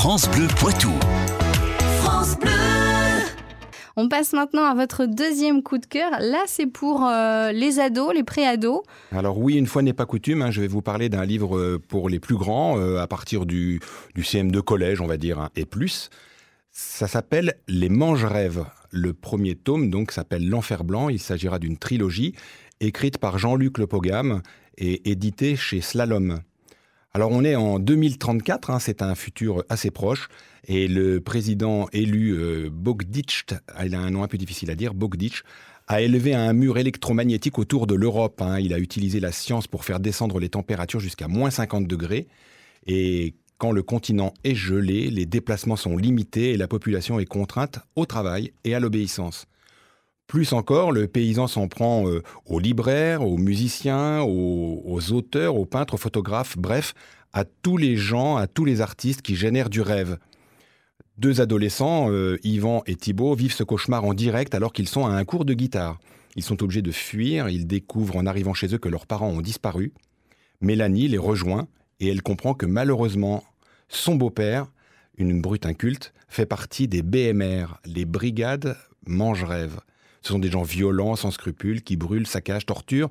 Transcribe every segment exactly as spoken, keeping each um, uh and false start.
France Bleu Poitou. France Bleu. On passe maintenant à votre deuxième coup de cœur. Là, c'est pour euh, les ados, les pré-ados. Alors oui, une fois n'est pas coutume, hein, je vais vous parler d'un livre pour les plus grands, euh, à partir du, du C M deux collège, on va dire, hein, et plus. Ça s'appelle « Les Mange-Rêves ». Le premier tome donc s'appelle « L'Enfer Blanc ». Il s'agira d'une trilogie écrite par Jean-Luc Le Pogam et éditée chez Slalom. Alors on est en deux mille trente-quatre, hein, c'est un futur assez proche, et le président élu euh, Bogdić, il a un nom un peu difficile à dire, Bogdić, a élevé un mur électromagnétique autour de l'Europe. Hein. Il a utilisé la science pour faire descendre les températures jusqu'à moins cinquante degrés, et quand le continent est gelé, les déplacements sont limités et la population est contrainte au travail et à l'obéissance. Plus encore, le paysan s'en prend euh, aux libraires, aux musiciens, aux, aux auteurs, aux peintres, aux photographes, bref, à tous les gens, à tous les artistes qui génèrent du rêve. Deux adolescents, euh, Yvan et Thibaut, vivent ce cauchemar en direct alors qu'ils sont à un cours de guitare. Ils sont obligés de fuir, ils découvrent en arrivant chez eux que leurs parents ont disparu. Mélanie les rejoint et elle comprend que malheureusement, son beau-père, une brute inculte, fait partie des B M R, les Brigades Mange-Rêves. Ce sont des gens violents, sans scrupules, qui brûlent, saccagent, torturent,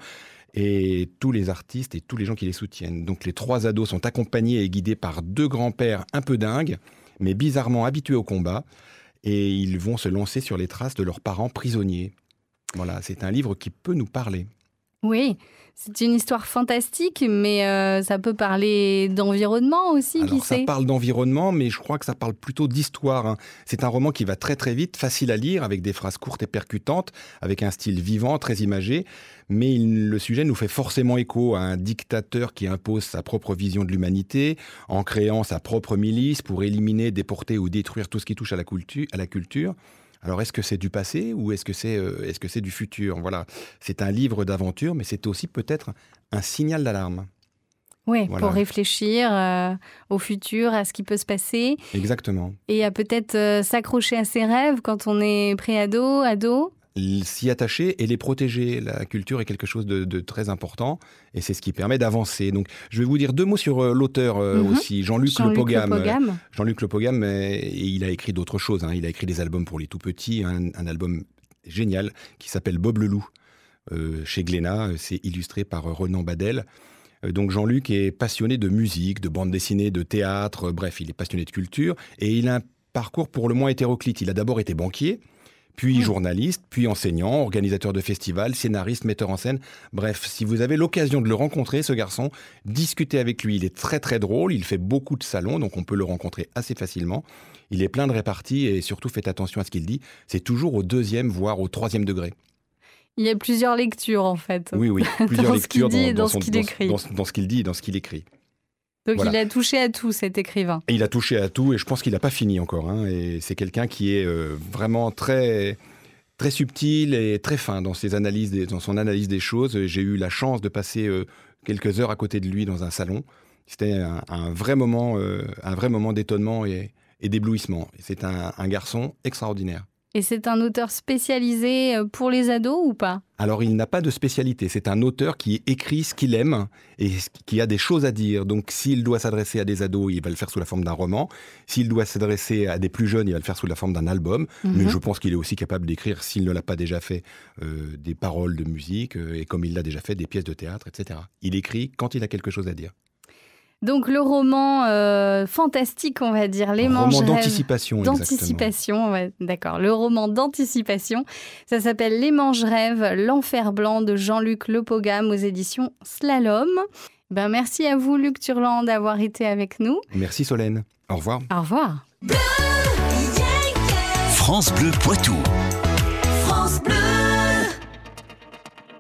et tous les artistes et tous les gens qui les soutiennent. Donc les trois ados sont accompagnés et guidés par deux grands-pères un peu dingues, mais bizarrement habitués au combat, et ils vont se lancer sur les traces de leurs parents prisonniers. Voilà, c'est un livre qui peut nous parler. Oui, c'est une histoire fantastique, mais euh, ça peut parler d'environnement aussi, Alors, qui ça sait. parle d'environnement, mais je crois que ça parle plutôt d'histoire. Hein. C'est un roman qui va très très vite, facile à lire, avec des phrases courtes et percutantes, avec un style vivant, très imagé. Mais il, le sujet nous fait forcément écho à un dictateur qui impose sa propre vision de l'humanité, en créant sa propre milice pour éliminer, déporter ou détruire tout ce qui touche à la culture. À la culture. Alors, est-ce que c'est du passé ou est-ce que c'est, euh, est-ce que c'est du futur ? Voilà, c'est un livre d'aventure, mais c'est aussi peut-être un signal d'alarme. Oui, Voilà. pour réfléchir euh, au futur, à ce qui peut se passer, Exactement. et à peut-être euh, s'accrocher à ses rêves quand on est pré-ado, ado. S'y attacher et les protéger. La culture est quelque chose de, de très important et c'est ce qui permet d'avancer. Donc, je vais vous dire deux mots sur euh, l'auteur euh, Mhm. aussi, Jean-Luc, Jean-Luc Le Pogam. Le Pogam. Jean-Luc Le Pogam, euh, et il a écrit d'autres choses. Hein. Il a écrit des albums pour les tout-petits, un, un album génial qui s'appelle Bob le Loup, euh, chez Glénat. C'est illustré par euh, Renan Badel. Euh, donc Jean-Luc est passionné de musique, de bande dessinée, de théâtre, euh, bref, il est passionné de culture et il a un parcours pour le moins hétéroclite. Il a d'abord été banquier, puis journaliste, puis enseignant, organisateur de festivals, scénariste, metteur en scène. Bref, si vous avez l'occasion de le rencontrer, ce garçon, discutez avec lui. Il est très très drôle, il fait beaucoup de salons, donc on peut le rencontrer assez facilement. Il est plein de réparties et surtout faites attention à ce qu'il dit. C'est toujours au deuxième, voire au troisième degré. Il y a plusieurs lectures, en fait. Oui, oui, plusieurs Dans ce qu'il lectures dit et dans son- ce qu'il dans- écrit. dans- dans ce qu'il dit et dans ce qu'il écrit. Donc Voilà. il a touché à tout, cet écrivain. Et il a touché à tout et je pense qu'il n'a pas fini encore. Hein, et c'est quelqu'un qui est euh, vraiment très... très subtil et très fin dans ses analyses, des, dans son analyse des choses. J'ai eu la chance de passer euh, quelques heures à côté de lui dans un salon. C'était un, un vrai moment, euh, un vrai moment d'étonnement et, et d'éblouissement. C'est un, un garçon extraordinaire. Et c'est un auteur spécialisé pour les ados ou pas ? Alors, il n'a pas de spécialité. C'est un auteur qui écrit ce qu'il aime et qui a des choses à dire. Donc, s'il doit s'adresser à des ados, il va le faire sous la forme d'un roman. S'il doit s'adresser à des plus jeunes, il va le faire sous la forme d'un album. Mhm. Mais je pense qu'il est aussi capable d'écrire, s'il ne l'a pas déjà fait, euh, des paroles de musique euh, et comme il l'a déjà fait, des pièces de théâtre, et cetera. Il écrit quand il a quelque chose à dire. Donc le roman euh, fantastique, on va dire, Les Un roman Mange-Rêves. d'anticipation, exactement. D'anticipation, ouais, d'accord. Le roman d'anticipation, ça s'appelle Les Mange-Rêves, l'Enfer Blanc de Jean-Luc Le Pogam aux éditions Slalom. Ben, merci à vous, Luc Turland, d'avoir été avec nous. Merci Solène. Au revoir. Au revoir. Bleu, yeah, yeah. France Bleu Poitou. France Bleu.